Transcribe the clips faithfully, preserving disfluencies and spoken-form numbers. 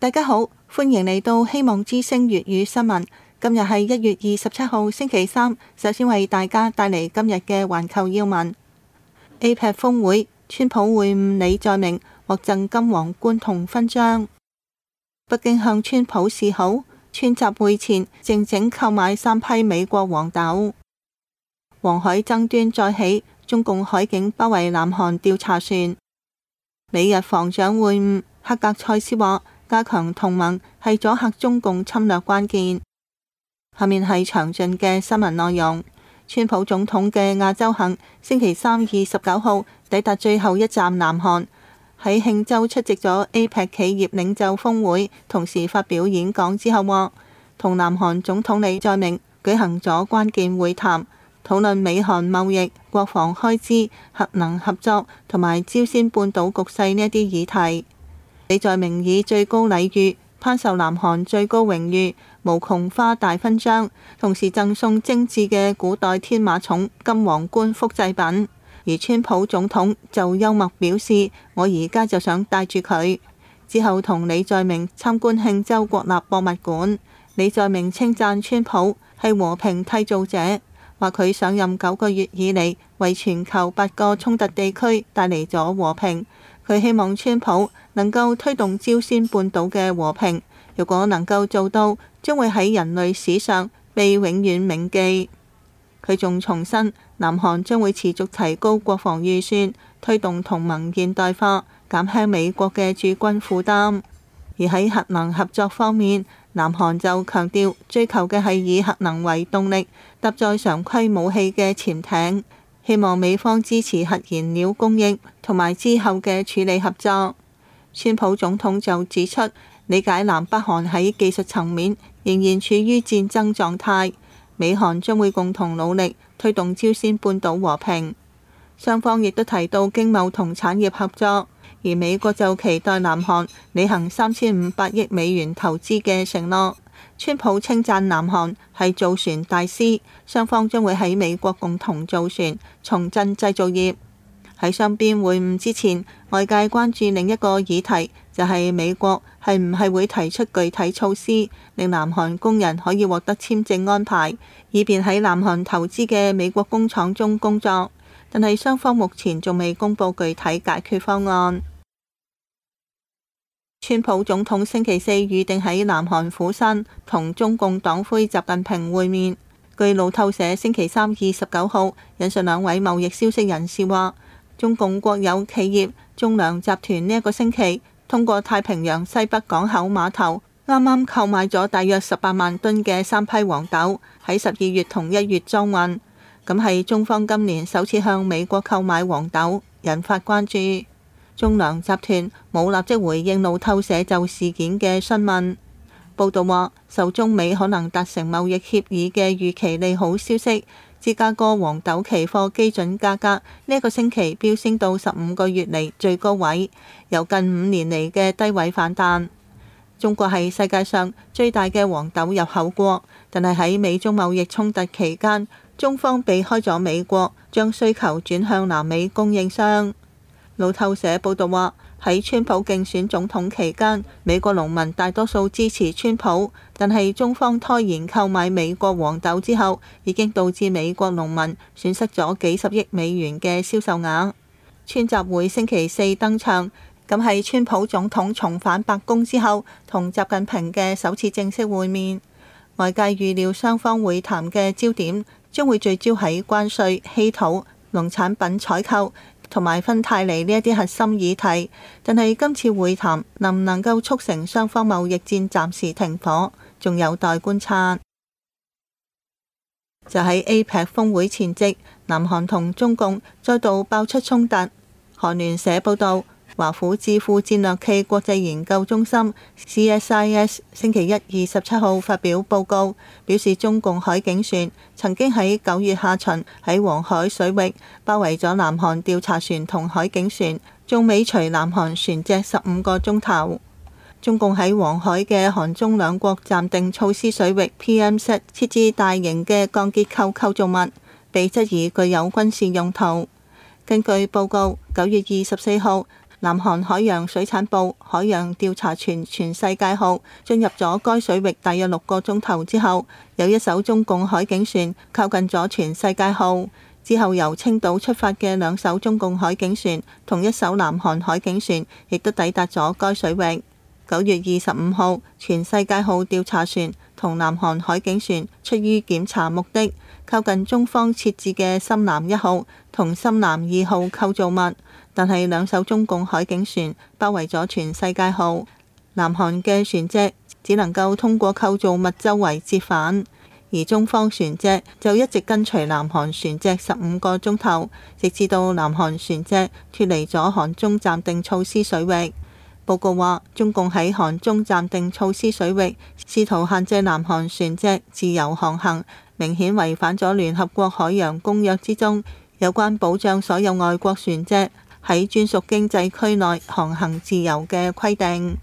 大家好，歡迎嚟到希望之聲粵語新聞。今日係一月二十七號星期三，首先為大家帶嚟今日嘅環球要聞。A P E C 峰會，川普會晤李在明，獲贈金皇冠同勳章。北京向川普示好，川習會前靜靜購買三批美國黃豆。黃海爭端再起，中共海警包圍南韓調查船。美日防長會晤，克格塞斯話加強同盟係阻嚇中共侵略關鍵。下面係詳盡嘅新聞內容。川普總統嘅亞洲行星期三二十九號抵達最後一站南韓，喺慶州出席咗 A P E C 企業領袖峰會，同時發表演講之後話，同南韓總統李在明舉行咗關鍵會談，討論美韓貿易、國防開支、核能合作同埋朝鮮半島局勢呢一啲議題。李在明以最高禮遇頒授南韓最高榮譽無窮花大勳章，同時贈送精緻嘅古代天馬塚金皇冠複製品。而川普總統就幽默表示：我而家就想帶住佢。之後同李在明參觀慶州國立博物館。李在明稱讚川普係和平締造者，話佢上任九個月以嚟，為全球八個衝突地區帶嚟咗和平。佢希望川普能夠推動朝鮮半島嘅和平，如果能夠做到，將會喺人類史上被永遠銘記。佢仲重申，南韓將會持續提高國防預算，推動同盟現代化，減輕美國嘅駐軍負擔。而喺核能合作方面，南韓就強調追求嘅係以核能為動力，搭載常規武器嘅潛艇。希望美方支持核燃料供應同埋之後嘅處理合作。川普總統就指出，理解南北韓喺技術層面仍然處於戰爭狀態，美韓將會共同努力推動朝鮮半島和平。雙方亦都提到經貿同產業合作，而美國就期待南韓履行三千五百億美元投資嘅承諾。川普稱讚南韓係造船大師，雙方將會喺美國共同造船，重振製造業。喺雙邊會晤之前，外界關注另一個議題，就係美國係唔係會提出具體措施，令南韓工人可以獲得簽證安排，以便喺南韓投資嘅美國工廠中工作。但係雙方目前仲未公布具體解決方案。川普總統星期四預定喺南韓釜山同中共黨魁習近平會面。據路透社星期三二十九號引述兩位貿易消息人士話，中共國有企業中糧集團呢一個星期通過太平洋西北港口碼頭啱啱購買咗大約十八萬噸嘅三批黃豆，喺十二月同一月裝運。咁係中方今年首次向美國購買黃豆，引發關注。中糧集團冇立即回應路透社就事件嘅詢問。報道話，受中美可能達成貿易協議嘅預期利好消息，芝加哥黃豆期貨基準價格呢一個星期飆升到十五個月嚟最高位，由近五年嚟嘅低位反彈。中國係世界上最大嘅黃豆入口國，但係喺美中貿易衝突期間，中方避開咗美國，將需求轉向南美供應商。路透社報道話，喺川普競選總統期間，美國農民大多數支持川普，但係中方拖延購買美國黃豆之後，已經導致美國農民損失咗幾十億美元嘅銷售額。川習會星期四登場，咁係川普總統重返白宮之後，同習近平嘅首次正式會面。外界預料雙方會談嘅焦點將會聚焦喺關稅、稀土、農產品採購同埋芬太尼呢一啲核心議題，但係今次會談能唔能夠促成雙方貿易戰暫時停火，仲有待觀察。就喺 A P E C 峰會前夕，南韓同中共再度爆出衝突。韓聯社報導，華府智庫戰略暨國際研究中心 C S I S 星期一二十七號發表報告，表示中共海警船曾經喺九月下旬喺黃海水域包圍咗南韓調查船同海警船，仲尾隨南韓船隻十五個鐘頭。中共喺黃海嘅韓中兩國暫定措施水域 P M Z 設置大型嘅鋼結構構造物，被質疑具有軍事用途。根據報告，九月二十四號， 南韓海洋水產部海洋調查船全世界號進入咗該水域大約六個鐘頭之後，有一艘中共海警船靠近咗全世界號。之後由青島出發嘅兩艘中共海警船同一艘南韓海警船亦都抵達咗該水域。九月二十五號，全世界號調查船同南韓海警船出於檢查目的，靠近中方設置嘅深藍一號同深藍二號構造物，但係兩艘中共海警船包圍咗全世界號，南韓嘅船隻只能夠通過構造物周圍折返。而中方船隻就一直跟隨南韓船隻十五個鐘頭，直至到南韓船隻脫離咗韓中暫定措施水域。報告話，中共喺韓中暫定措施水域試圖限制南韓船隻自由航行，明顯違反咗聯合國海洋公約之中有關保障所有外國船隻喺專屬經濟區內航行自由嘅規定。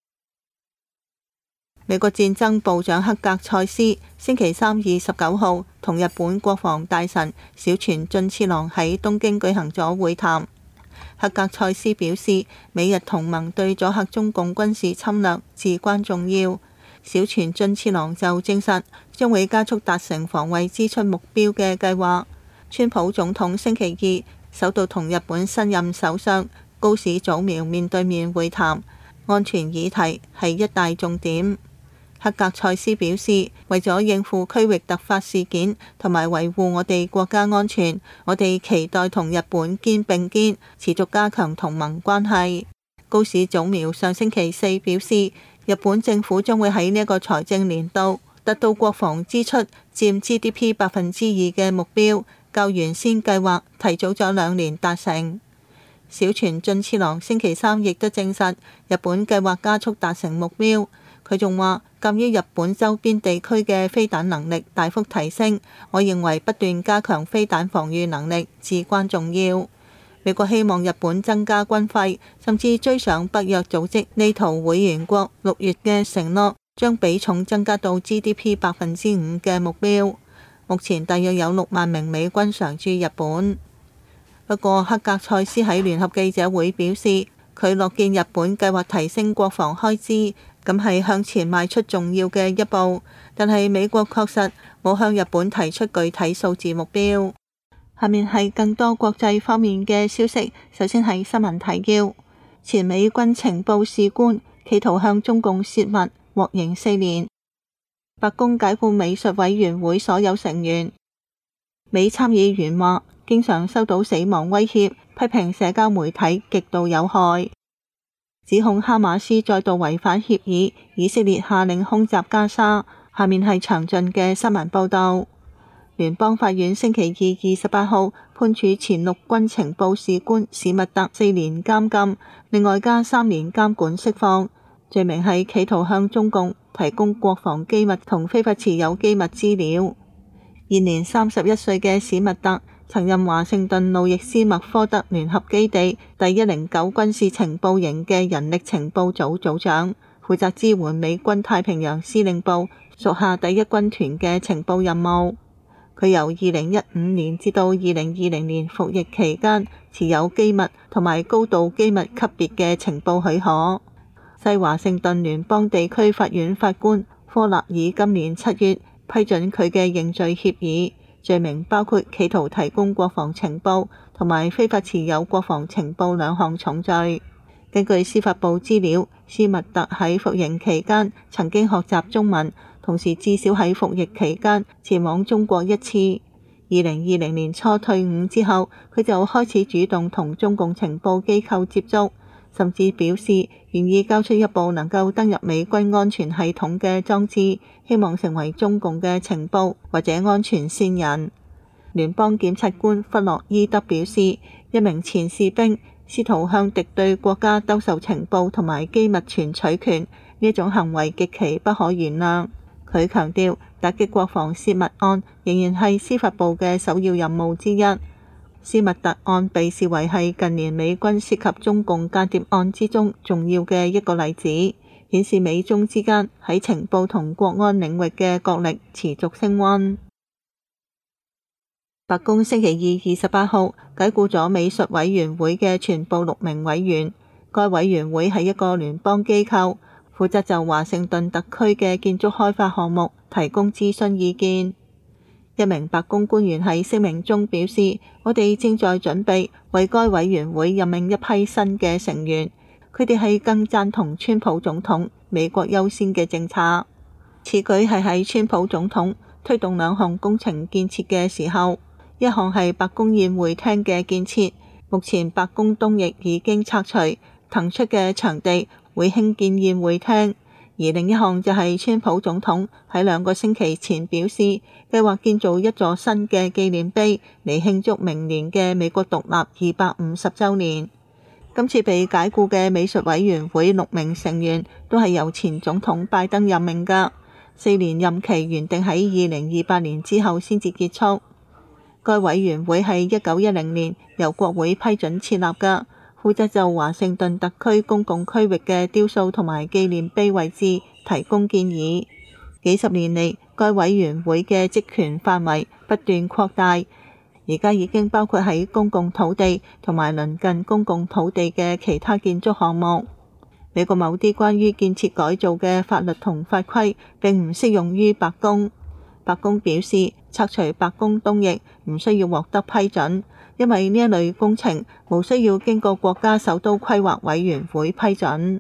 美國戰爭部長克格塞斯星期三二十九號同日本國防大臣小泉進次郎喺東京舉行咗會談。克格塞斯表示，美日同盟對阻嚇中共軍事侵略至關重要。小泉進次郎就證實將會加速達成防衛支出目標嘅計劃。川普總統星期二首度同日本新任首相高市早苗面對面會談，安全議題係一大重點。克格塞斯表示，為咗應付區域突發事件同埋維護我哋國家安全，我哋期待同日本肩並肩，持續加強同盟關係。高市早苗上星期四表示，日本政府將會喺呢一個財政年度達到國防支出佔 G D P 百分之二嘅目標，較原先計劃提早咗兩年達成。小泉進次郎星期三亦都證實，日本計劃加速達成目標。佢仲話，鑑於日本周邊地區嘅飛彈能力大幅提升，我認為不斷加強飛彈防禦能力至關重要。美國希望日本增加軍費，甚至追上北約組織呢圖會員國六月嘅承諾，將比重增加到 G D P 百分之五嘅目標。目前大約有六萬名美軍常駐日本。不過，克格塞斯喺聯合記者會表示，佢樂見日本計劃提升國防開支。咁係向前邁出重要嘅一步，但係美國確實冇向日本提出具體數字目標。下面係更多國際方面嘅消息。首先係新聞提要：前美軍情報士官企圖向中共泄密，獲刑四年。白宮解僱美術委員會所有成員。美參議員話，經常收到死亡威脅，批評社交媒體極度有害。指控哈馬斯再度違反協議，以色列下令空襲加沙。下面係詳盡嘅新聞報導。聯邦法院星期二二十八號判處前陸軍情報士官史密特四年監禁，另外加三年監管釋放，罪名係企圖向中共提供國防機密同非法持有機密資料。現年三十一歲嘅史密特曾任華盛頓路易斯麥科德聯合基地第一零九軍事情報營嘅人力情報組組長，負責支援美軍太平洋司令部屬下第一軍團嘅情報任務。佢由二零一五年至到二零二零年服役期間，持有機密同埋高度機密級別嘅情報許可。西華盛頓聯邦地區法院法官科勒爾今年七月批准佢嘅認罪協議。罪名包括企圖提供國防情報同埋非法持有國防情報兩項重罪。根據司法部資料，斯密特喺服刑期間曾經學習中文，同時至少喺服役期間前往中國一次。二零二零年初退伍之後，佢就開始主動同中共情報機構接觸，甚至表示願意交出一部能夠登入美軍安全系統嘅裝置，希望成為中共嘅情報或者安全線人。聯邦檢察官弗洛伊德表示，一名前士兵試圖向敵對國家兜售情報同埋機密存取權，呢種行為極其不可原諒。佢強調，打擊國防泄密案仍然係司法部嘅首要任務之一。斯密特案被視為係近年美軍涉及中共間諜案之中重要嘅一個例子，顯示美中之間喺情報同國安領域嘅角力持續升溫。白宮星期二二十八號解僱咗美術委員會嘅全部六名委員， 該委員會係一個聯邦機構，負責就華盛頓特區嘅建築開發項目提供諮詢意見。一名白宮官員喺聲明中表示，我哋正在準備為該委員會任命一批新嘅成員，佢哋係更贊同川普總統美國優先嘅政策。此舉係喺川普總統推動兩項工程建設嘅時候，一項係白宮宴會廳嘅建設，目前白宮東翼已經拆除，騰出嘅場地會興建宴會廳。而另一項就係川普總統喺兩個星期前表示，計劃建造一座新嘅紀念碑嚟慶祝明年嘅美國獨立二百五十週年。今次被解僱嘅美術委員會六名成員都係由前總統拜登任命㗎，四年任期原定喺二零二八年之後先至結束。該委員會係一九一零年由國會批准設立㗎，負責就華盛頓特區公共區域嘅雕塑同埋紀念碑位置提供建議。幾十年嚟，該委員會嘅職權範圍不斷擴大，而家已經包括喺公共土地同埋鄰近公共土地嘅其他建築項目。美國某啲關於建設改造嘅法律同法規並唔適用於白宮。白宮表示，拆除白宮東翼唔需要獲得批准，因為呢一類工程無需要經過國家首都規劃委員會批准。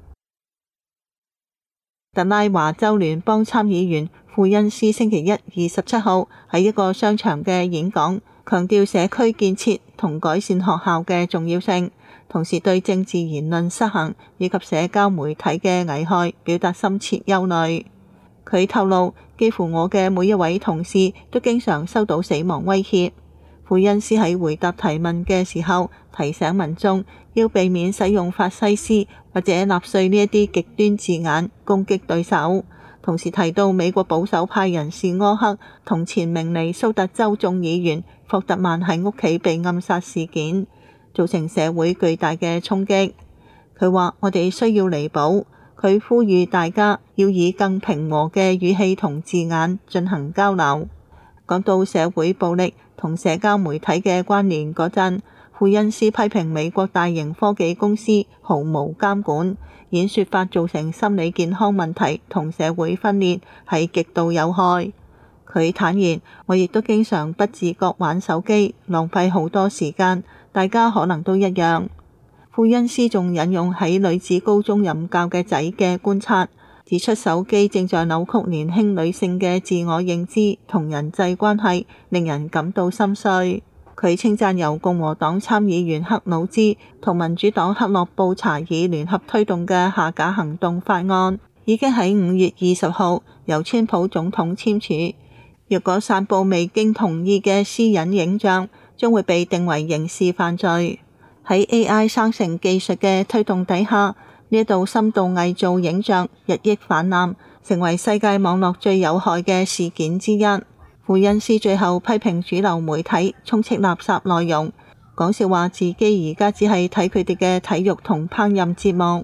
特拉華州聯邦參議員庫恩斯星期一二十七號喺一個商場嘅演講，強調社區建設同改善學校嘅重要性，同時對政治言論失衡以及社交媒體嘅危害表達深切憂慮。佢透露，幾乎我嘅每一位同事都經常收到死亡威脅。庫恩斯喺回答提問嘅時候，提醒民眾要避免使用法西斯或者納粹呢一啲極端字眼攻擊對手，同時提到美國保守派人士柯克同前明尼蘇達州眾議員霍特曼喺屋企被暗殺事件，造成社會巨大嘅衝擊。佢話：我哋需要彌補。佢呼籲大家要以更平和嘅語氣同字眼進行交流。講到社會暴力同社交媒體嘅關聯嗰陣，庫恩斯批評美國大型科技公司毫無監管，演說法造成心理健康問題同社會分裂，係極度有害。佢坦言：我亦都經常不自覺玩手機，浪費好多時間，大家可能都一樣。庫恩斯仲引用喺女子高中任教嘅仔嘅觀察，指出手機正在扭曲年輕女性嘅自我認知同人際關係，令人感到心碎。佢稱讚由共和黨參議員克魯茲同民主黨克洛布查爾聯合推動嘅下架行動法案，已經喺五月二十號由川普總統簽署。若果散佈未經同意嘅私隱影像，將會被定為刑事犯罪。喺 A I 生成技術嘅推動底下，呢度深度偽造影像日益氾濫，成為世界網絡最有害嘅事件之一。庫恩斯最後批評主流媒體充斥垃圾內容，講笑話自己而家只係睇佢哋嘅體育同烹飪節目。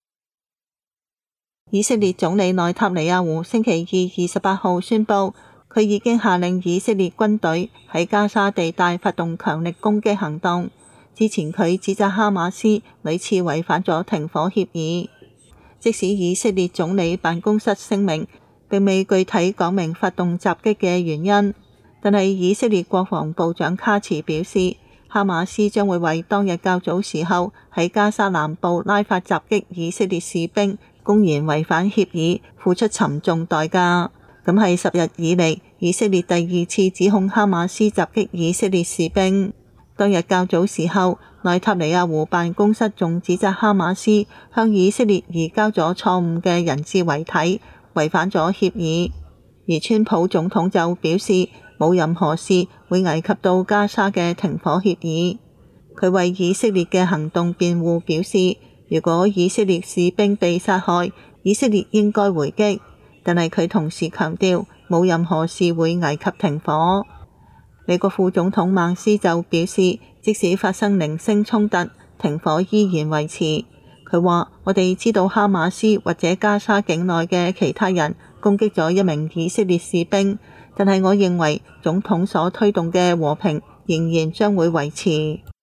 以色列總理內塔尼亞胡星期二二十八號宣布，佢已經下令以色列軍隊喺加沙地帶發動強力攻擊行動。之前佢指責哈馬斯屢次違反咗停火協議，即使以色列總理辦公室聲明並未具體講明發動襲擊嘅原因，但係以色列國防部長卡茨表示，哈馬斯將會為當日較早時候喺加沙南部拉法襲擊以色列士兵，公然違反協議，付出沉重代價。咁係十日以嚟以色列第二次指控哈馬斯襲擊以色列士兵。當日較早時候，內塔尼亞胡辦公室仲指責哈馬斯向以色列移交咗錯誤嘅人質遺體，違反咗協議。而川普總統就表示冇任何事會危及到加沙嘅停火協議。佢為以色列嘅行動辯護，表示如果以色列士兵被殺害，以色列應該回擊，但係佢同時強調冇任何事會危及停火。美國副總統孟斯就表示，即使發生零星衝突，停火依然維持。佢話：我哋知道哈馬斯或者加沙境內嘅其他人攻擊咗一名以色列士兵，但係我認為總統所推動嘅和平仍然將會維持。